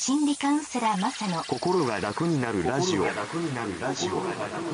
心理カウンセラーマサの心が楽になるラジオ。 心が楽になるラジオ。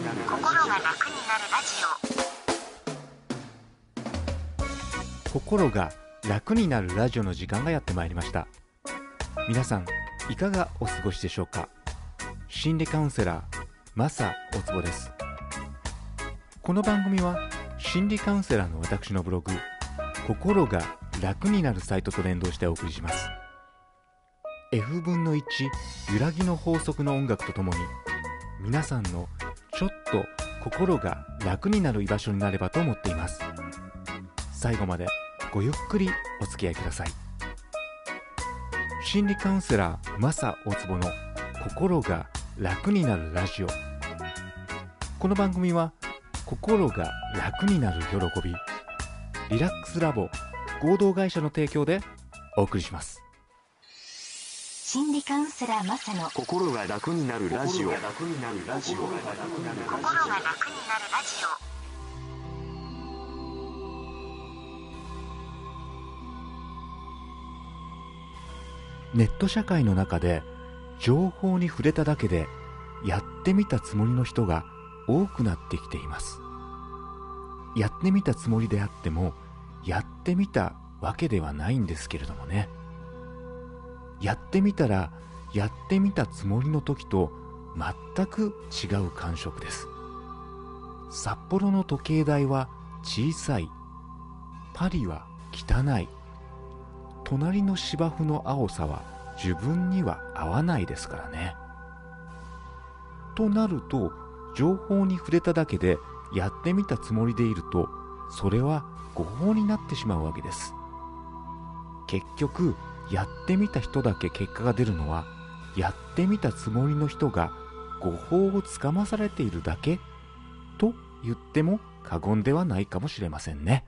心が楽になるラジオの時間がやってまいりました。皆さんいかがお過ごしでしょうか。心理カウンセラーマサおつぼです。この番組は心理カウンセラーの私のブログ心が楽になるサイトと連動してお送りします。 F 分の1揺らぎの法則の音楽とともに皆さんのちょっと心が楽になる居場所になればと思っています。最後までごゆっくりお付き合いください。心理カウンセラーマサ大坪の心が楽になるラジオ。この番組は心が楽になる喜びリラックスラボ合同会社の提供でお送りします。 心理カウンセラーマサの心が楽になるラジオ。 心が楽になるラジオ。 ネット社会の中で情報に触れただけでやってみたつもりの人が多くなってきています。やってみたつもりであってもやってみたわけではないんですけれどもね。やってみたらやってみたつもりの時と全く違う感触です。札幌の時計台は小さい、パリは汚い、隣の芝生の青さは自分には合わないですからね。となると情報に触れただけでやってみたつもりでいるとそれは誤報になってしまうわけです。結局やってみた人だけ結果が出るのはやってみたつもりの人が誤報をつかまされているだけと言っても過言ではないかもしれませんね。